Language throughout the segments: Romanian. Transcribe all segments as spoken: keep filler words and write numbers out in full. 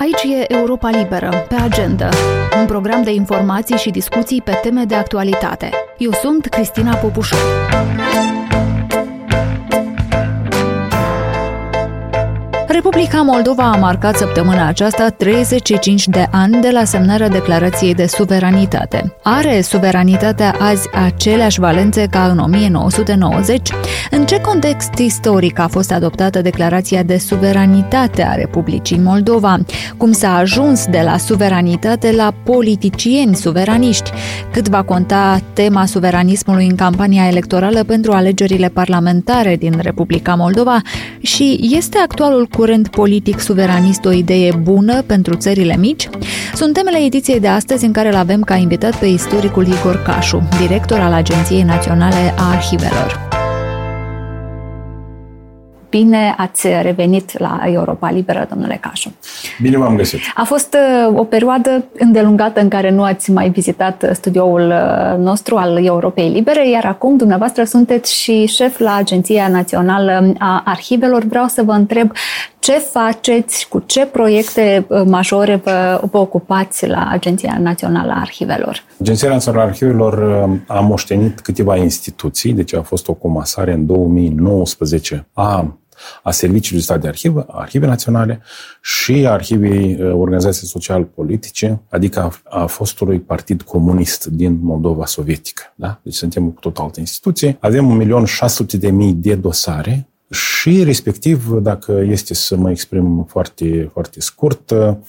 Aici e Europa Liberă, pe agenda, un program de informații și discuții pe teme de actualitate. Eu sunt Cristina Popușor. Republica Moldova a marcat săptămâna aceasta treizeci și cinci de ani de la semnarea declarației de suveranitate. Are suveranitatea azi aceleași valențe ca în o mie nouă sute nouăzeci? În ce context istoric a fost adoptată declarația de suveranitate a Republicii Moldova? Cum s-a ajuns de la suveranitate la politicieni suveraniști? Cât va conta tema suveranismului în campania electorală pentru alegerile parlamentare din Republica Moldova? Și este actualul curent politic suveranist o idee bună pentru țările mici? Sunt temele ediției de astăzi, în care îl avem ca invitat pe istoricul Igor Cașu, director al Agenției Naționale a Arhivelor. Bine ați revenit la Europa Liberă, domnule Cașu. Bine v-am găsit. A fost o perioadă îndelungată în care nu ați mai vizitat studioul nostru al Europei Libere, iar acum dumneavoastră sunteți și șef la Agenția Națională a Arhivelor. Vreau să vă întreb ce faceți, cu ce proiecte majore vă, vă ocupați la Agenția Națională a Arhivelor? Agenția Națională a Arhivelor a moștenit câteva instituții, deci a fost o comasare în două mii nouăsprezece a a Serviciului de Stat de Arhivă, Arhive Naționale și Arhivei Organizației Social-Politice, adică a, a fostului Partid Comunist din Moldova Sovietică. Da? Deci suntem cu tot altă instituție. Avem un milion șase sute de mii de dosare și, respectiv, dacă este să mă exprim foarte, foarte scurt,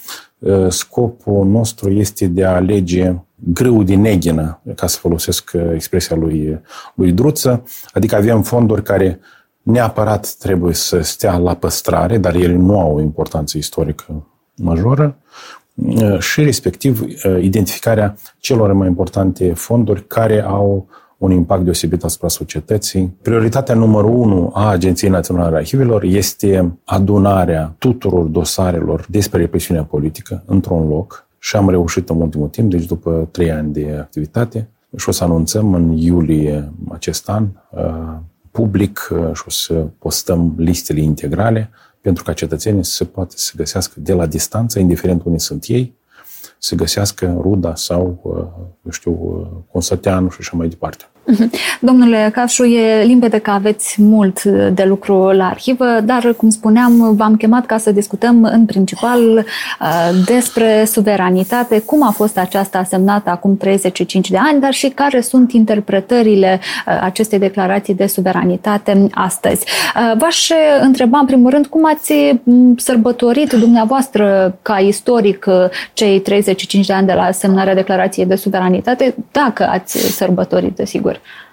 scopul nostru este de a alege grâu din neghină, ca să folosesc expresia lui, lui Druță, adică avem fonduri care neapărat trebuie să stea la păstrare, dar ele nu au o importanță istorică majoră, și respectiv identificarea celor mai importante fonduri care au un impact deosebit asupra societății. Prioritatea numărul unu a Agenției Naționale a Arhivelor este adunarea tuturor dosarelor despre represiunea politică într-un loc și am reușit în ultimul timp, deci după trei ani de activitate, și o să anunțăm în iulie acest an public și o să postăm listele integrale pentru ca cetățenii să poată să găsească de la distanță, indiferent unde sunt ei, să găsească ruda sau, eu știu, consăteanul și așa mai departe. Domnule Cașu, e limpede că aveți mult de lucru la arhivă, dar, cum spuneam, v-am chemat ca să discutăm în principal despre suveranitate, cum a fost aceasta semnată acum treizeci și cinci de ani, dar și care sunt interpretările acestei declarații de suveranitate astăzi. V-aș întreba, în primul rând, cum ați sărbătorit dumneavoastră, ca istoric, cei treizeci și cinci de ani de la semnarea declarației de suveranitate, dacă ați sărbătorit, desigur.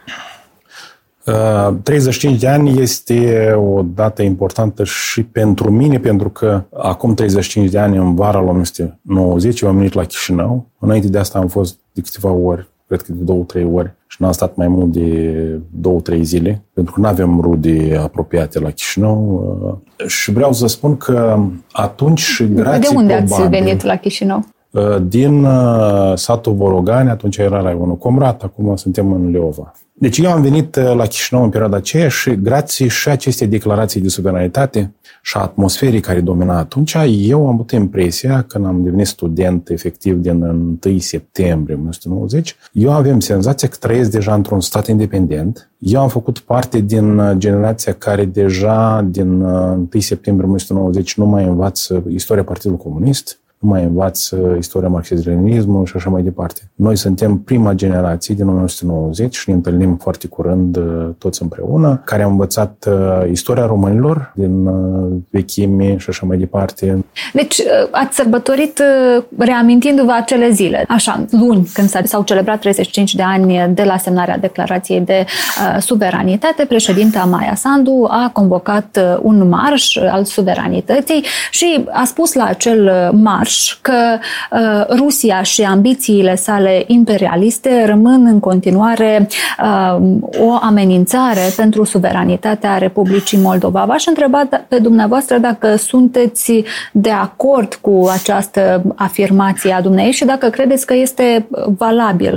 treizeci și cinci de ani este o dată importantă și pentru mine, pentru că acum treizeci și cinci de ani, în vara lui o mie nouă sute nouăzeci, eu am venit la Chișinău. Înainte de asta am fost de câteva ori, cred că de două, trei ori, și n-am stat mai mult de două, trei zile, pentru că nu avem rude apropiate la Chișinău. Și vreau să spun că atunci și grație De unde ați probabil, venit la Chișinău? Din satul Vorogani, atunci era raionul Comrat, acum suntem în Leova. Deci eu am venit la Chișinău în perioada aceea și, grație și acestei declarații de suveranitate și a atmosferii care domina atunci, eu am avut impresia, când am devenit student efectiv din întâi septembrie o mie nouă sute nouăzeci, eu aveam senzația că trăiesc deja într-un stat independent. Eu am făcut parte din generația care deja din întâi septembrie o mie nouă sute nouăzeci nu mai învață istoria Partidului Comunist, nu mai învață istoria marxism-leninismului și așa mai departe. Noi suntem prima generație din o mie nouă sute nouăzeci și ne întâlnim foarte curând toți împreună, care am învățat istoria românilor din vechime și așa mai departe. Deci ați sărbătorit reamintindu-vă acele zile. Așa, luni, când s-au celebrat treizeci și cinci de ani de la semnarea declarației de suveranitate, președinta Maia Sandu a convocat un marș al suveranității și a spus la acel marș că uh, Rusia și ambițiile sale imperialiste rămân în continuare uh, o amenințare pentru suveranitatea Republicii Moldova. V-aș întreba pe dumneavoastră dacă sunteți de acord cu această afirmație a dumneavoastră și dacă credeți că este valabilă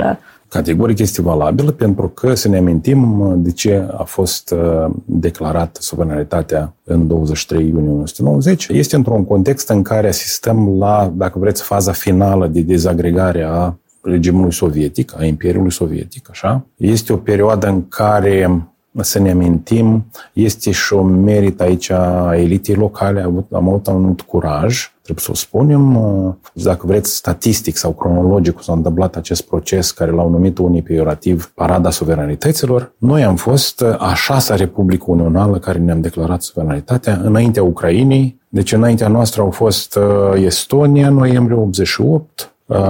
Categoric este valabilă pentru că să ne amintim de ce a fost declarată suveranitatea în douăzeci și trei iunie o mie nouă sute nouăzeci. Este într-un context în care asistăm la, dacă vreți, faza finală de dezagregare a regimului sovietic, a Imperiului Sovietic, așa. Este o perioadă în care, să ne amintim, este și o merită aici a elitei locale, am avut, am avut un anumit curaj, trebuie să o spunem, dacă vreți, statistic sau cronologic s-a întâmplat acest proces care l-au numit unii peiorativ Parada Suveranităților. Noi am fost a șasea Republică Unională care ne-am declarat suveranitatea înaintea Ucrainei, deci înaintea noastră au fost Estonia, noiembrie optzeci și opt,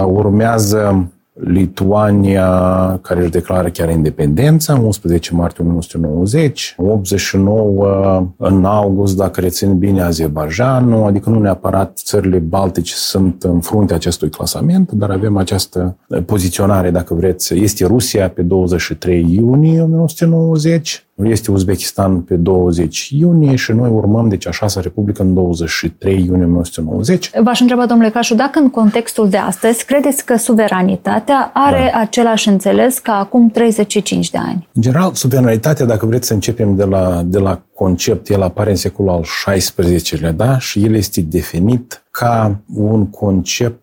urmează Lituania, care își declară chiar independența, unsprezece martie o mie nouă sute nouăzeci, optzeci și nouă în august, dacă rețin bine, Azerbaidjanul, adică nu neapărat țările baltice sunt în fruntea acestui clasament, dar avem această poziționare, dacă vreți. Este Rusia pe douăzeci și trei iunie o mie nouă sute nouăzeci, este Uzbekistan pe douăzeci iunie și noi urmăm, deci, a șasea Republică în douăzeci și trei iunie o mie nouă sute nouăzeci. V-aș întreba, domnule Cașu, dacă în contextul de astăzi credeți că suveranitatea are da. același înțeles ca acum treizeci și cinci de ani? În general, suveranitatea, dacă vreți să începem de la, de la concept, el apare în secolul al șaisprezecelea, da? Și el este definit ca un concept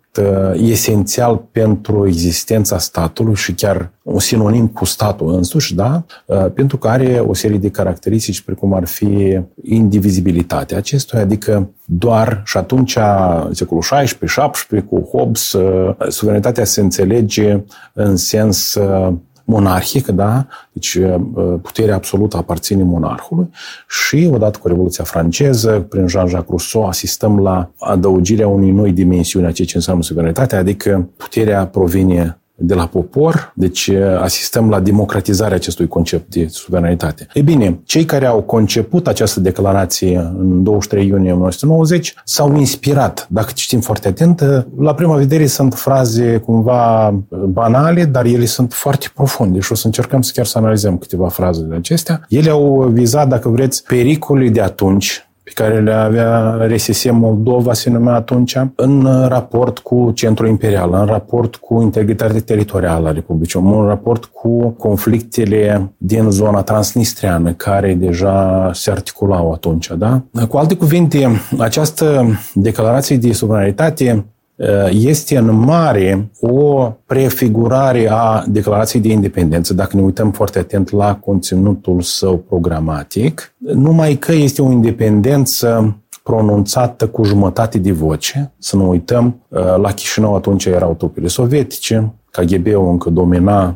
esențial pentru existența statului și chiar un sinonim cu statul însuși, da? Pentru că are o serie de caracteristici precum ar fi indivizibilitatea acestuia, adică doar, și atunci, în secolul șaisprezece șaptesprezece, cu Hobbes, suveranitatea se înțelege în sens monarhic, da? Deci puterea absolută aparține monarhului și odată cu Revoluția franceză, prin Jean-Jacques Rousseau, asistăm la adăugirea unei noi dimensiuni a ceea ce înseamnă suveranitatea, adică puterea provine de la popor, deci asistăm la democratizarea acestui concept de suveranitate. Ei bine, cei care au conceput această declarație în douăzeci și trei iunie o mie nouă sute nouăzeci s-au inspirat, dacă citim foarte atent, la prima vedere sunt fraze cumva banale, dar ele sunt foarte profunde și o să încercăm să chiar să analizăm câteva fraze de acestea. Ele au vizat, dacă vreți, pericolele de atunci, pe care le avea R S S Moldova, se numea atunci, în raport cu centrul imperial, în raport cu integritatea teritorială a Republicii, în raport cu conflictele din zona transnistreană, care deja se articulau atunci. Da? Cu alte cuvinte, această declarație de suveranitate este în mare o prefigurare a declarației de independență, dacă ne uităm foarte atent la conținutul său programatic, numai că este o independență pronunțată cu jumătate de voce. Să nu uităm, la Chișinău atunci erau trupele sovietice, K G B-ul încă domina,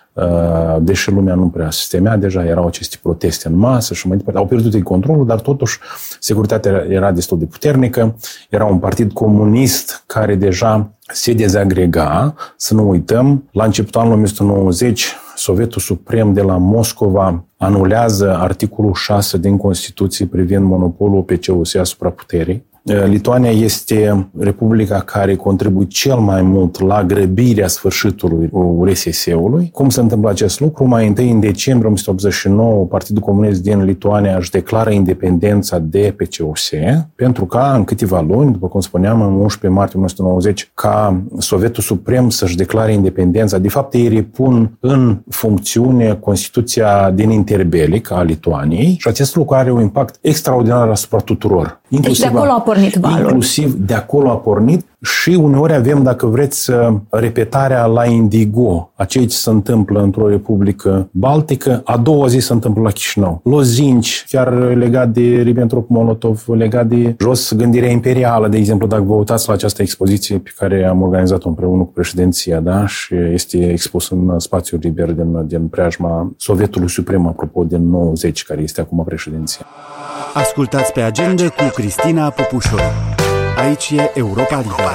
deși lumea nu prea se temea, deja erau aceste proteste în masă și mai departe. Au pierdut ei controlul, dar totuși securitatea era destul de puternică. Era un partid comunist care deja se dezagrega. Să nu uităm, la începutul anului o mie nouă sute nouăzeci, Sovietul Suprem de la Moscova anulează articolul șase din Constituție privind monopolul P C U S asupra puterii. Lituania este republica care contribuie cel mai mult la grăbirea sfârșitului R S S-ului. Cum se întâmplă acest lucru? Mai întâi, în decembrie o mie nouă sute optzeci și nouă, Partidul Comunist din Lituania își declară independența de P C U S, pentru ca în câteva luni, după cum spuneam, în unsprezece martie o mie nouă sute nouăzeci, ca Sovietul Suprem să-și declare independența. De fapt, ei repun în funcțiune Constituția din interbelic a Lituaniei și acest lucru are un impact extraordinar asupra tuturor. Deci de acolo a pornit valul. Inclusiv de acolo a pornit și uneori avem, dacă vreți, repetarea la indigo a ceea ce se întâmplă într-o republică baltică. A doua zi se întâmplă la Chișinău. Lozinci, chiar legat de Ribbentrop-Molotov, legat de jos gândirea imperială, de exemplu, dacă vă uitați la această expoziție pe care am organizat-o împreună cu președinția, da? Și este expus în spațiul liber din, din preajma Sovietului Suprem, apropo, din nouăzeci, care este acum președinția. Ascultați Pe Agenda cu Cristina Popușor. Aici e Europa Liberă.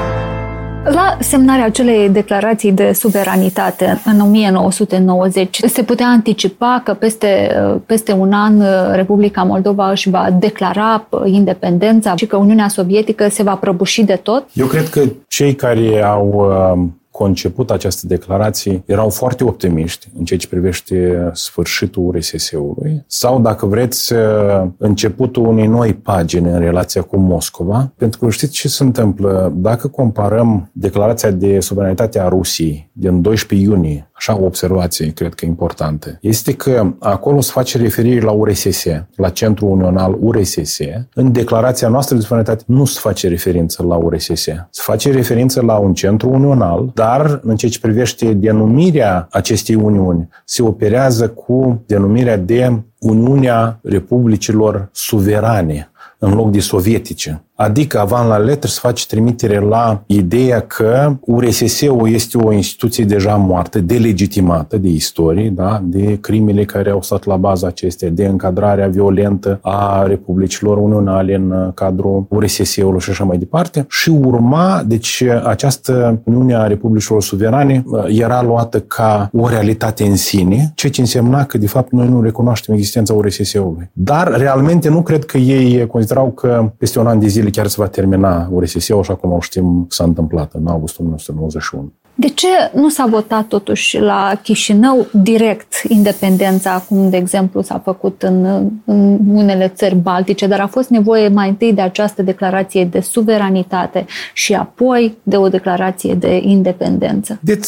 La semnarea acelei declarații de suveranitate în o mie nouă sute nouăzeci, se putea anticipa că peste, peste un an Republica Moldova își va declara independența și că Uniunea Sovietică se va prăbuși de tot? Eu cred că cei care au conceput această declarație erau foarte optimiști în ceea ce privește sfârșitul R S S-ului sau, dacă vreți, începutul unei noi pagini în relația cu Moscova. Pentru că știți ce se întâmplă? Dacă comparăm declarația de suveranitate a Rusiei din doisprezece iunie așa o observație, cred că importantă, este că acolo se face referire la U R S S, la Centrul Unional U R S S. În declarația noastră de suveranitate nu se face referință la U R S S. Se face referință la un centru unional, dar în ceea ce privește denumirea acestei uniuni, se operează cu denumirea de Uniunea Republicilor Suverane, în loc de sovietice. Adică, avant la letră, se face trimitere la ideea că U R S S-ul este o instituție deja moartă, delegitimată de istorie, da? De crimele care au stat la baza acestea, de încadrarea violentă a republicilor unionale în cadrul U R S S-ului și așa mai departe. Și urma, deci această Uniune a Republicilor Suverane era luată ca o realitate în sine, ceea ce însemna că, de fapt, noi nu recunoaștem existența U R S S-ului. Dar, realmente, nu cred că ei considerau că peste un an de zile chiar se va termina U R S S-ul, așa cum o știm s-a întâmplat în august o mie nouă sute nouăzeci și unu. De ce nu s-a votat totuși la Chișinău direct independența, acum, de exemplu, s-a făcut în, în unele țări baltice, dar a fost nevoie mai întâi de această declarație de suveranitate și apoi de o declarație de independență? Deci,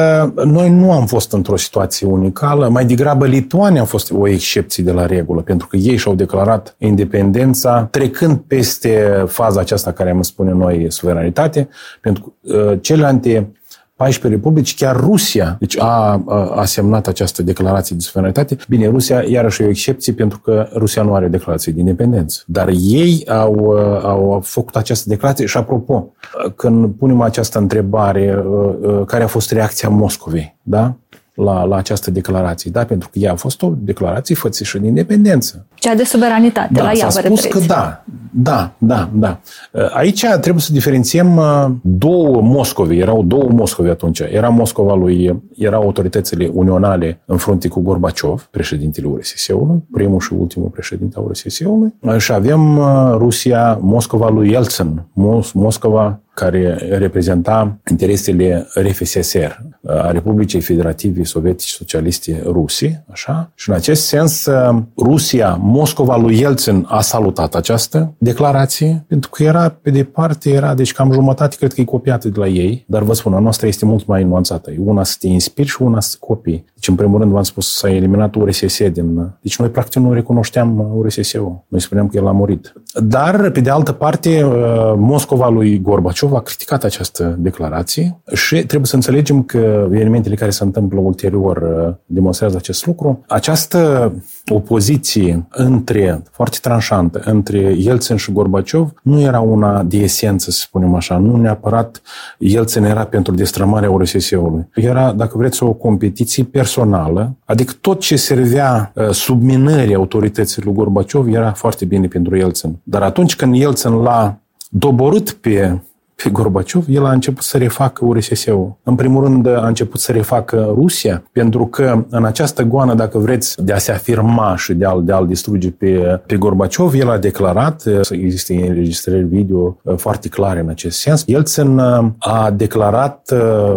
noi nu am fost într-o situație unicală, mai degrabă Lituania a fost o excepție de la regulă, pentru că ei și-au declarat independența trecând peste faza aceasta care am spune noi suveranitate, pentru că celelalte paisprezece republici, chiar Rusia, deci a, a, a semnat această declarație de suveranitate. Bine, Rusia iarăși e o excepție pentru că Rusia nu are declarație de independență. Dar ei au, au făcut această declarație și, apropo, când punem această întrebare, care a fost reacția Moscovei, da? La, la această declarație, da? Pentru că ea a fost o declarație fățișă de independență. Cea de suveranitate, da, la ea s-a vă spus referiți. că da, da, da, da. Aici trebuie să diferențiem două Moscovi, erau două Moscovi atunci. Era Moscova lui, erau autoritățile unionale în frunte cu Gorbaciov, președintele U R S S-ului, primul și ultimul președinte al U R S S-ului, și avem Rusia, Moscova lui Yeltsin, Mos- Moscova care reprezenta interesele R F S S R, a Republicii Federative Sovietice Socialiste Rusii, așa? Și în acest sens, Rusia, Moscova lui Yeltsin a salutat această declarație, pentru că era, pe departe, era, deci cam jumătate, cred că e copiată de la ei, dar vă spun, a noastră este mult mai nuanțată. Una să te inspiri și una să copii. Deci, în primul rând, v-am spus, s-a eliminat U R S S din... Deci, noi, practic, nu recunoșteam U R S S-ul. Noi spuneam că el a murit. Dar, pe de altă parte, Moscova lui Gorbaciov a criticat această declarație și trebuie să înțelegem că evenimentele care se întâmplă ulterior demonstrează acest lucru. Această opoziție între, foarte tranșantă, între Yeltsin și Gorbaciov nu era una de esență, să spunem așa. Nu neapărat Yeltsin era pentru destrămarea U R S S-ului. Era, dacă vreți, o competiție personală, adică tot ce servea subminării autorității lui Gorbaciov era foarte bine pentru Yeltsin. Dar atunci când Yeltsin l-a doborât pe pe Gorbaciov, el a început să refacă U R S S-ul. În primul rând a început să refacă Rusia, pentru că în această goană, dacă vreți, de a se afirma și de a-l, de a-l distruge pe, pe Gorbaciov, el a declarat, există înregistrări video foarte clare în acest sens, Yeltsin a declarat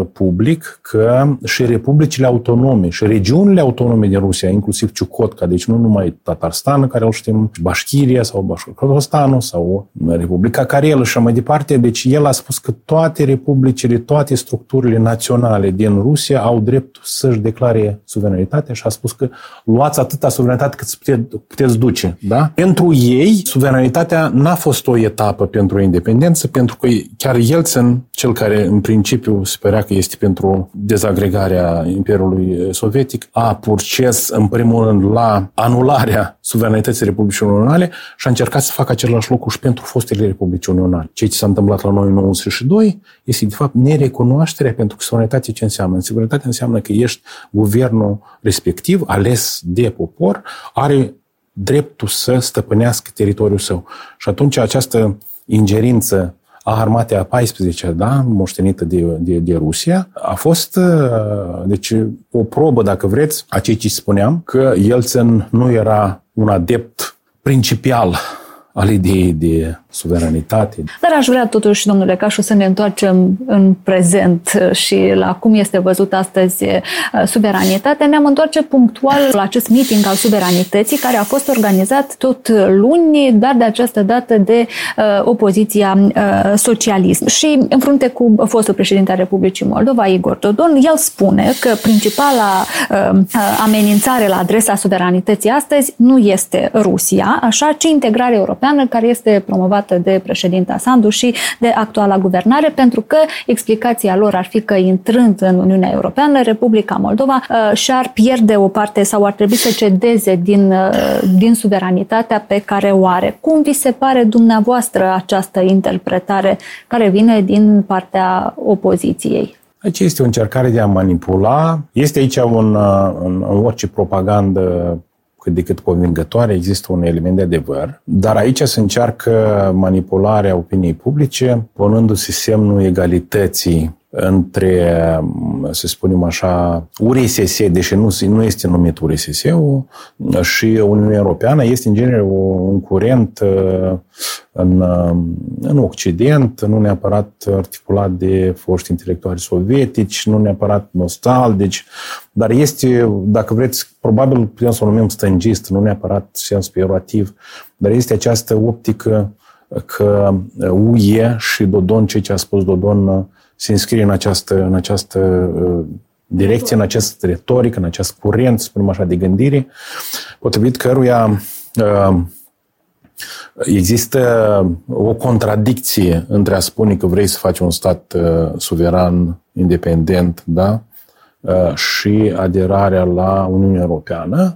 public că și republicile autonome și regiunile autonome din Rusia, inclusiv Ciucotka, deci nu numai Tatarstan, care îl știm, Bașchiria sau Bașcortostanul sau Republica Karelă și mai departe, deci el a spus că toate republicile, toate structurile naționale din Rusia au dreptul să-și declare suveranitatea și a spus că luați atâta suveranitate cât puteți, puteți duce. Da? Pentru ei, suveranitatea n-a fost o etapă pentru independență, pentru că chiar Yeltsin, cel care în principiu sperea că este pentru dezagregarea Imperiului Sovietic, a purces în primul rând la anularea suveranității Republicii Unionale și a încercat să facă același lucru și pentru fostele Republici Unionale. Ceea ce s-a întâmplat la noi în nouăsprezece și doi este, de fapt, nerecunoașterea, pentru că suveranitate ce înseamnă? Suveranitate înseamnă că ești guvernul respectiv, ales de popor, are dreptul să stăpânească teritoriul său. Și atunci această ingerință a armatei a paisprezecea, da, moștenită de, de, de Rusia, a fost deci, o probă, dacă vreți, a ceea ce spuneam, că Yeltsin nu era un adept principial al ideii de suveranitate. Dar aș vrea totuși, domnule Cașu, să ne întoarcem în prezent și la cum este văzut astăzi suveranitatea. Ne-am întoarce punctual la acest meeting al suveranității, care a fost organizat tot luni, dar de această dată de uh, opoziția uh, socialistă. Și în frunte cu fostul președinte al Republicii Moldova, Igor Dodon, el spune că principala uh, amenințare la adresa suveranității astăzi nu este Rusia, așa, ci integrarea europeană, care este promovată de președinta Sandu și de actuala guvernare, pentru că explicația lor ar fi că intrând în Uniunea Europeană, Republica Moldova uh, și-ar pierde o parte sau ar trebui să cedeze din, uh, din suveranitatea pe care o are. Cum vi se pare dumneavoastră această interpretare care vine din partea opoziției? Aici este o încercare de a manipula. Este aici un, în, în orice propagandă cât de cât convingătoare, există un element de adevăr, dar aici se încearcă manipularea opiniei publice, punându-se semnul egalității între, să spunem așa, U R S S, deși nu, nu este numit U R S S-ul, și Uniunea Europeană. Este în genere un curent în, în Occident, nu neapărat articulat de foști intelectuali sovietici, nu neapărat nostalgici, dar este, dacă vreți, probabil putem să o numim stângist, nu neapărat sens peiorativ, dar este această optică că U E și Dodon, ceea ce a spus Dodon, se înscrie în această, în această uh, direcție, în această retorică, în acest curent, să spunem așa, de gândire, potrivit căruia uh, există o contradicție între a spune că vrei să faci un stat uh, suveran, independent, da? uh, și aderarea la Uniunea Europeană.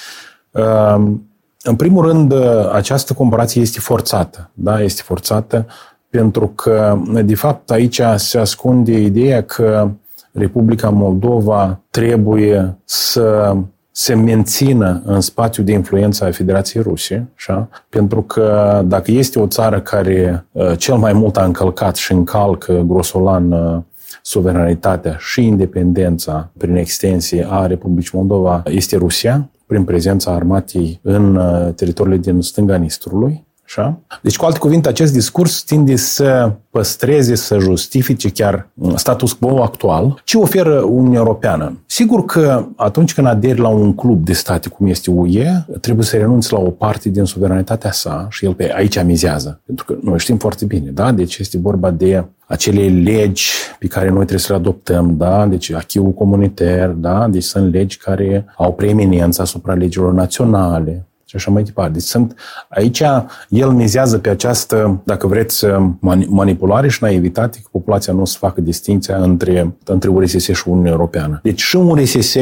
Uh, în primul rând, uh, această comparație este forțată, da? Este forțată pentru că, de fapt, aici se ascunde ideea că Republica Moldova trebuie să se mențină în spațiul de influență a Federației Ruse, așa? Pentru că dacă este o țară care uh, cel mai mult a încălcat și încalcă grosolan uh, suveranitatea și independența prin extensie a Republicii Moldova, este Rusia, prin prezența armatei în uh, teritoriile din stânga Nistrului. Așa? Deci, cu alte cuvinte, acest discurs tinde să păstreze, să justifice chiar status quo actual. Ce oferă Uniunea Europeană? Sigur că atunci când aderi la un club de state cum este U E, trebuie să renunți la o parte din suveranitatea sa și el pe aici mizează. Pentru că noi știm foarte bine, da? Deci este vorba de acele legi pe care noi trebuie să le adoptăm, da? Deci acquis-ul comunitar, da? Deci sunt legi care au preeminență asupra legilor naționale. Și așa mai departe. Deci sunt, aici el mizează pe această, dacă vreți, manipulare și naivitate, că populația nu o să facă distinția între, între U R S S și Uniunea Europeană. Deci și în U R S S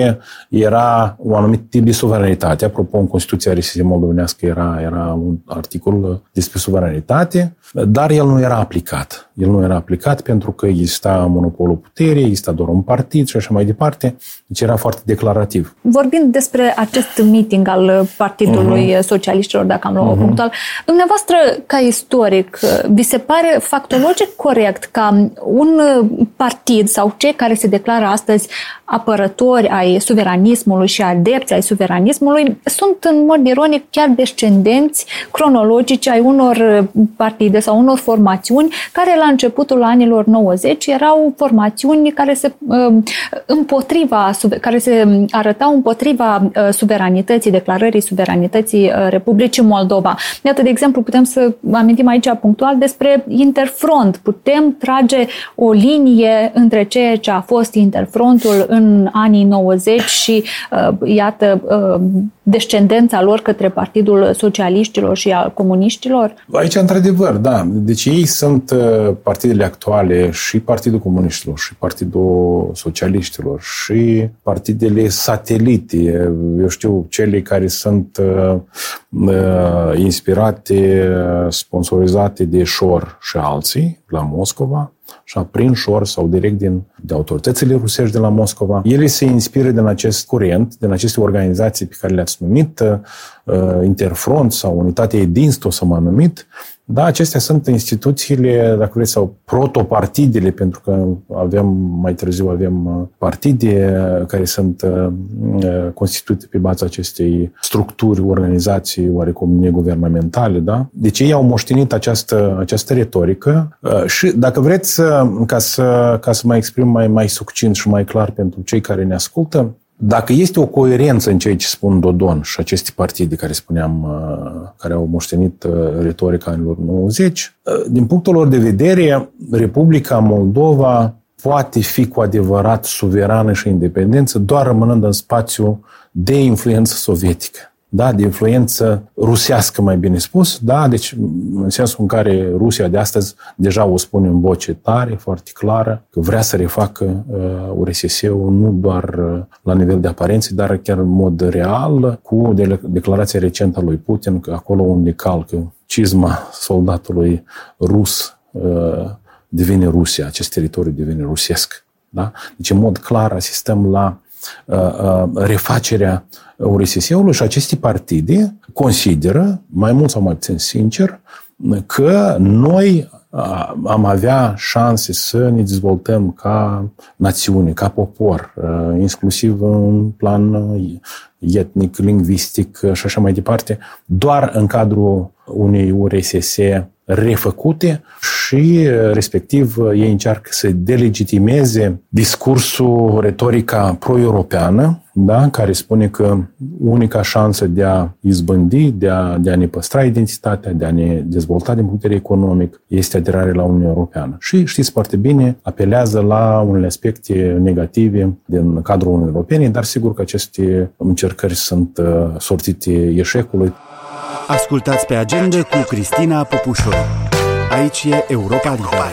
era un anumit tip de suveranitate. Apropo, în Constituția R S S moldovenească era, era un articol despre suveranitate, dar el nu era aplicat. El nu era aplicat pentru că exista monopolul puterii, exista doar un partid și așa mai departe. Deci era foarte declarativ. Vorbind despre acest meeting al Partidului uh-huh. Socialiștilor, dacă am luat uh-huh. punctual, dumneavoastră, ca istoric, vi se pare factologic corect ca un partid sau cei care se declară astăzi apărători ai suveranismului și adepți ai suveranismului sunt în mod ironic chiar descendenți cronologici ai unor partide sau unor formațiuni care la începutul anilor nouăzeci erau formațiuni care se împotriva, care se arătau împotriva suveranității, declarării suveranității Republicii Moldova. Iată, de exemplu, putem să amintim aici punctual despre Interfront. Putem trage o linie între ceea ce a fost Interfrontul în anii nouăzeci și, iată, descendența lor către Partidul Socialiștilor și al Comuniștilor? Aici, într-adevăr, da. Deci ei sunt partidele actuale și Partidul Comuniștilor și Partidul Socialiștilor și partidele satelite, eu știu, cele care sunt uh, uh, inspirate, sponsorizate de Șor și alții la Moscova, așa, prin Șor sau direct din, de autoritățile rusești de la Moscova. Ele se inspiră din acest curent, din aceste organizații pe care le-ați numit, Interfront sau Unitatea Edinst, o să m-am numit. Da, acestea sunt instituțiile, dacă vreți, sau protopartidele, pentru că avem, mai târziu avem partide care sunt constituite pe baza acestei structuri, organizații oarecum neguvernamentale, da? Deci ei au moștenit această, această retorică și, dacă vreți, ca să, ca să mă exprim mai, mai succint și mai clar pentru cei care ne ascultă, dacă este o coerență în ceea ce spun Dodon și aceste partide care spuneam, care au moștenit retorica anilor nouăzeci, din punctul lor de vedere, Republica Moldova poate fi cu adevărat suverană și independență doar rămânând în spațiu de influență sovietică. Da, de influență rusească, mai bine spus, da, deci în sensul în care Rusia de astăzi deja o spune în voce tare, foarte clară, că vrea să refacă uh, U R S S-ul nu doar uh, la nivel de aparențe, dar chiar în mod real, cu de- declarația recentă a lui Putin, că acolo unde calcă cizma soldatului rus uh, devine Rusia, acest teritoriu devine rusesc. Da? Deci, în mod clar, asistăm la uh, uh, refacerea U R S S-ului și aceste partide consideră, mai mult sau mai puțin sincer, că noi am avea șanse să ne dezvoltăm ca națiune, ca popor, inclusiv în plan etnic, lingvistic și așa mai departe, doar în cadrul unei U R S S refăcute și, respectiv, ei încearcă să delegitimeze discursul, retorica pro-europeană, da? Care spune că unica șansă de a izbândi, de a, de a ne păstra identitatea, de a ne dezvolta din punct de vedere economic, este aderarea la Uniunea Europeană. Și, știți foarte bine, apelează la unele aspecte negative din cadrul Uniunii Europene, dar sigur că aceste încercări sunt sortite eșecului. Ascultați Pe Agenda cu Cristina Popușoru. Aici e Europa Liberă.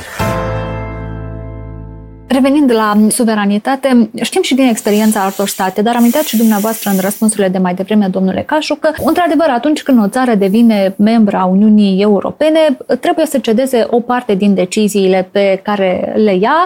Revenind la suveranitate, știm și din experiența altor state, dar aminteați și dumneavoastră în răspunsurile de mai devreme, domnule Cașu, că, într-adevăr, atunci când o țară devine membră a Uniunii Europene, trebuie să cedeze o parte din deciziile pe care le ia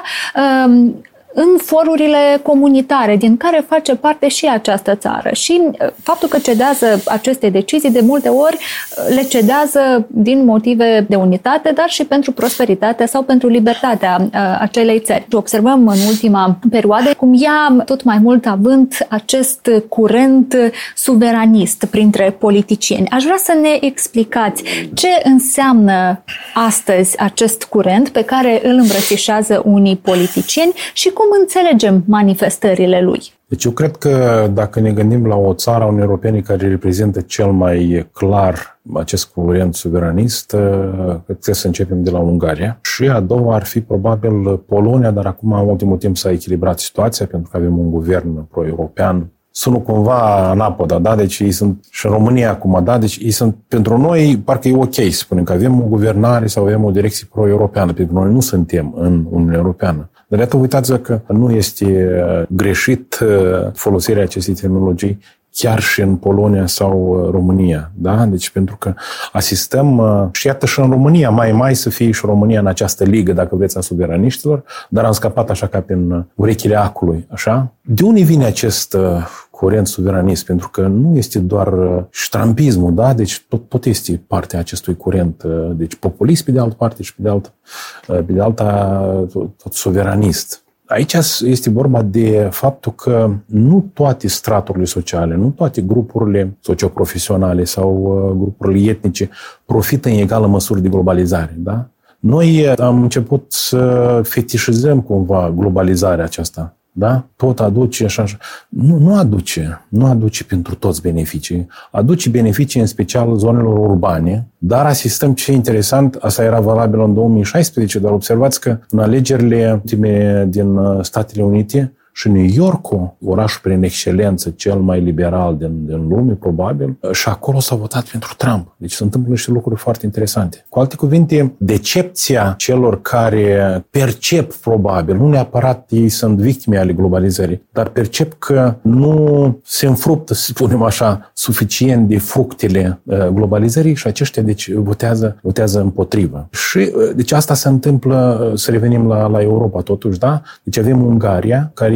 în forurile comunitare, din care face parte și această țară. Și faptul că cedează aceste decizii, de multe ori le cedează din motive de unitate, dar și pentru prosperitatea sau pentru libertatea acelei țări. Observăm în ultima perioadă cum ia tot mai mult avânt acest curent suveranist printre politicieni. Aș vrea să ne explicați ce înseamnă astăzi acest curent pe care îl îmbrățișează unii politicieni și cum Cum înțelegem manifestările lui? Deci eu cred că dacă ne gândim la o țară a Uniunii Europene care reprezintă cel mai clar acest curent suveranist, cred că să începem de la Ungaria. Și a doua ar fi probabil Polonia, dar acum în ultimul timp s-a echilibrat situația pentru că avem un guvern pro-european. Sună cumva anapoda, da? Deci ei sunt și în România acum, da? Deci ei sunt, pentru noi, parcă e ok, spunem că avem o guvernare sau avem o direcție pro-europeană, pentru că noi nu suntem în Uniunea Europeană. Dar iată, uitați-vă că nu este greșit folosirea acestei terminologii chiar și în Polonia sau România. Da? Deci pentru că asistăm, și iată și în România, mai mai să fie și România în această ligă, dacă vreți, a suveraniștilor, dar am scăpat așa ca prin urechile acului. Așa? De unde vine acest curent suveranist? Pentru că nu este doar ștrampismul, da? Deci tot, tot este partea acestui curent. Deci populist pe de altă parte și pe de altă, pe de alta tot, tot suveranist. Aici este vorba de faptul că nu toate straturile sociale, nu toate grupurile socioprofesionale sau grupurile etnice profită în egală măsură de globalizare. Da? Noi am început să fetișizăm cumva globalizarea aceasta. Da? Tot aduce așa, așa. Nu, nu aduce, nu aduce pentru toți beneficii. Aduce beneficii în special zonelor urbane, dar asistăm, ce interesant, asta era valabil în două mii șaisprezece, dar observați că în alegerile ultime din Statele Unite și New York, orașul prin excelență cel mai liberal din, din lume, probabil, și acolo s-a votat pentru Trump. Deci se întâmplă niște lucruri foarte interesante. Cu alte cuvinte, decepția celor care percep, probabil, nu neapărat ei sunt victime ale globalizării, dar percep că nu se înfruptă, să spunem așa, suficient de fructele globalizării și aceștia, deci, votează, votează împotrivă. Și, deci, asta se întâmplă, să revenim la, la Europa, totuși, da? Deci avem Ungaria, care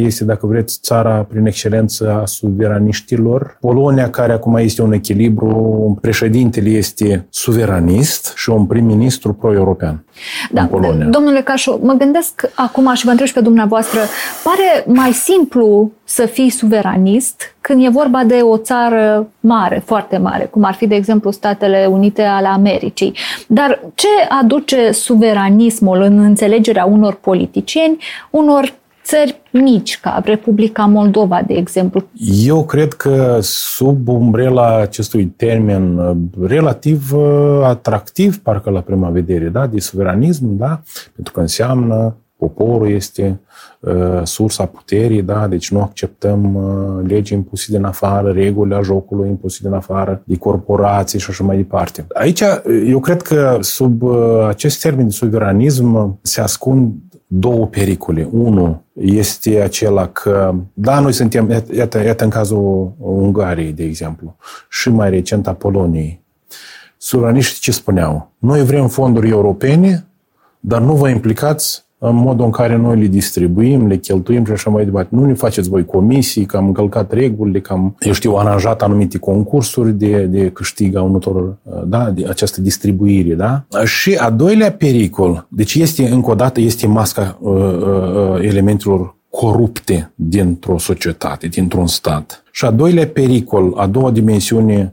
este, dacă vreți, țara prin excelență a suveraniștilor. Polonia, care acum este un echilibru, președintele este suveranist și un prim-ministru pro-european da, în Polonia. Domnule Cașu, mă gândesc acum și vă întreb și pe dumneavoastră, pare mai simplu să fii suveranist când e vorba de o țară mare, foarte mare, cum ar fi, de exemplu, Statele Unite ale Americii. Dar ce aduce suveranismul în înțelegerea unor politicieni, unor țări mici, ca Republica Moldova, de exemplu? Eu cred că sub umbrela acestui termen relativ atractiv, parcă la prima vedere, da, de suveranism, da, pentru că înseamnă poporul este uh, sursa puterii, da, deci nu acceptăm uh, legi impuse din afară, regulile jocului impuse din afară, de corporații și așa mai departe. Aici, eu cred că sub uh, acest termen de suveranism se ascund două pericole. Unul este acela că, da, noi suntem, iată, iată în cazul Ungariei, de exemplu, și mai recent a Poloniei. Suveraniștii ce spuneau? Noi vrem fonduri europene, dar nu vă implicați în modul în care noi le distribuim, le cheltuim și așa mai departe. Nu ne faceți voi comisii, că am încălcat regulile, că am, eu știu, aranjat anumite concursuri de, de câștig a unor, da, de această distribuire, da? Și a doilea pericol, deci este, încă o dată, este masca uh, uh, elementelor corupte dintr-o societate, dintr-un stat. Și a doilea pericol, a doua dimensiune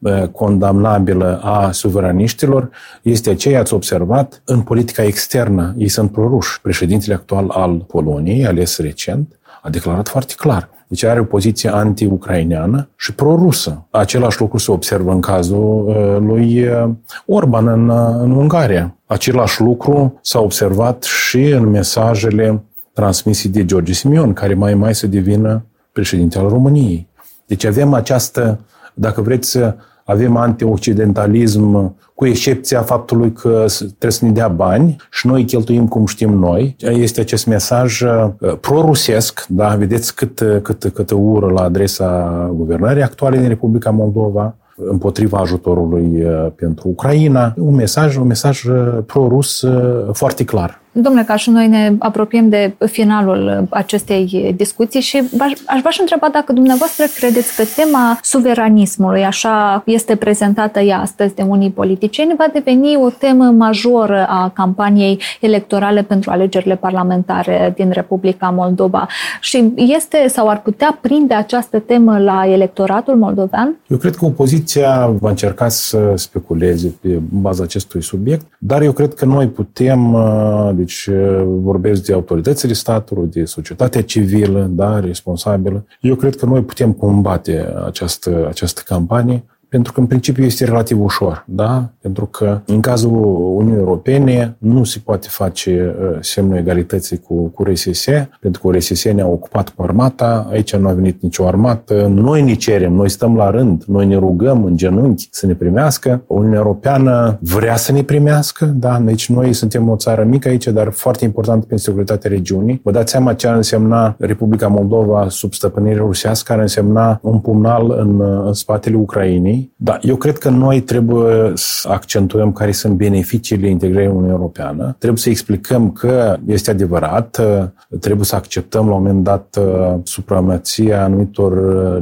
condamnabilă a suveraniștilor este aceea, ați observat, în politica externă. Ei sunt proruși. Președintele actual al Poloniei, ales recent, a declarat foarte clar. Deci are o poziție anti-ucraineană și prorusă. Același lucru se observă în cazul uh, lui Orban în, în Ungaria. Același lucru s-a observat și în mesajele transmise de George Simion, care mai mai să devină președinte al României. Deci avem această, dacă vreți, avem anti-occidentalism, cu excepția faptului că trebuie să ne dea bani și noi cheltuim cum știm noi. Este acest mesaj prorusesc, da? Vedeți cât, cât, câtă ură la adresa guvernării actuale din Republica Moldova, împotriva ajutorului pentru Ucraina. Un mesaj, un mesaj pro-rus foarte clar. Domnule Cașu, noi ne apropiem de finalul acestei discuții și aș vrea să întreba dacă dumneavoastră credeți că tema suveranismului, așa este prezentată ea astăzi de unii politicieni, va deveni o temă majoră a campaniei electorale pentru alegerile parlamentare din Republica Moldova. Și este sau ar putea prinde această temă la electoratul moldovean? Eu cred că opoziția va încerca să speculeze pe baza acestui subiect, dar eu cred că noi putem, deci vorbesc de autoritățile statului, de societatea civilă, da, responsabilă. Eu cred că noi putem combate această, această campanie, pentru că în principiu este relativ ușor, da? Pentru că în cazul Uniunii Europene nu se poate face semnul egalității cu, cu R S S, pentru că R S S ne-a ocupat cu armata, aici nu a venit nicio armată, noi ne cerem, noi stăm la rând, noi ne rugăm în genunchi să ne primească, Uniunea Europeană vrea să ne primească, da? Deci noi suntem o țară mică aici, dar foarte importantă pentru securitatea regiunii. Vă dați seama ce ar însemna Republica Moldova sub stăpânire rusească, ar însemna un pumnal în, în spatele Ucrainei. Da, eu cred că noi trebuie să accentuăm care sunt beneficiile integrării Uniunii Europeană. Trebuie să explicăm că este adevărat, trebuie să acceptăm la un moment dat supremația anumitor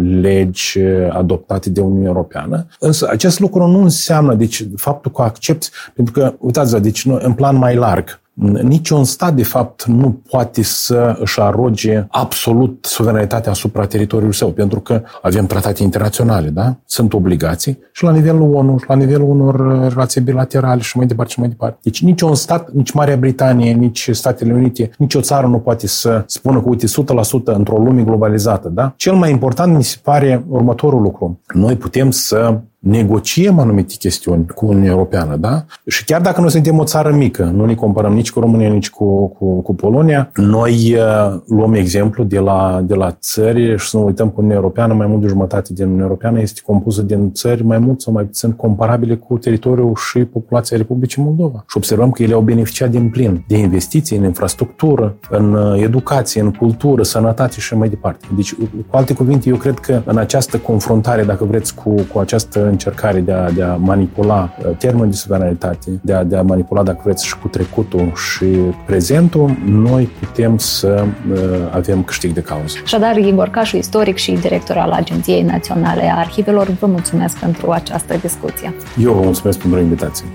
legi adoptate de Uniunea Europeană. Însă acest lucru nu înseamnă, deci faptul că accepți, pentru că, uitați-vă, deci în plan mai larg, niciun stat, de fapt, nu poate să își aroge absolut suveranitatea asupra teritoriului său, pentru că avem tratate internaționale, da? Sunt obligații și la nivelul ONU, și la nivelul unor relații bilaterale și mai departe și mai departe. Deci niciun stat, nici Marea Britanie, nici Statele Unite, nici o țară nu poate să spună că, uite, o sută la sută într-o lume globalizată, da? Cel mai important mi se pare următorul lucru. Noi putem să negociem anumite chestiuni cu Uniunea Europeană, da? Și chiar dacă noi suntem o țară mică, nu ne comparăm nici cu România, nici cu, cu, cu Polonia, noi uh, luăm exemplu de la, de la țări și să nu uităm că Uniunea Europeană, mai mult de jumătate din Uniunea Europeană este compusă din țări mai mult sau mai puțin comparabile cu teritoriul și populația Republicii Moldova. Și observăm că ele au beneficiat din plin de investiții în infrastructură, în educație, în cultură, sănătate și mai departe. Deci, cu alte cuvinte, eu cred că în această confruntare, dacă vreți, cu, cu această încercare de a, de a manipula termenul de suveranitate, de a, de a manipula, dacă vreți, și cu trecutul și prezentul, noi putem să uh, avem câștig de cauză. Așadar, Igor Cașu, istoric și director al Agenției Naționale a Arhivelor, vă mulțumesc pentru această discuție. Eu vă mulțumesc pentru invitație.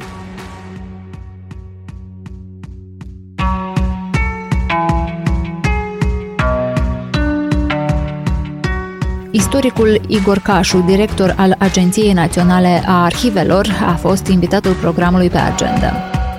Istoricul Igor Cașu, director al Agenției Naționale a Arhivelor, a fost invitatul programului pe agenda.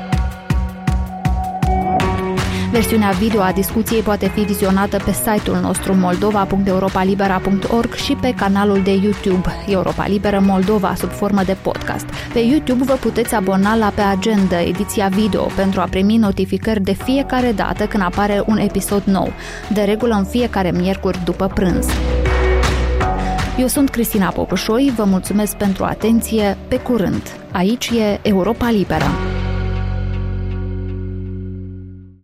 Versiunea video a discuției poate fi vizionată pe site-ul nostru moldova punct europa libera punct org și pe canalul de YouTube Europa Liberă Moldova sub formă de podcast. Pe YouTube vă puteți abona la Pe Agenda, ediția video, pentru a primi notificări de fiecare dată când apare un episod nou, de regulă în fiecare miercuri după prânz. Eu sunt Cristina Popușoi, vă mulțumesc pentru atenție, pe curând. Aici e Europa Liberă.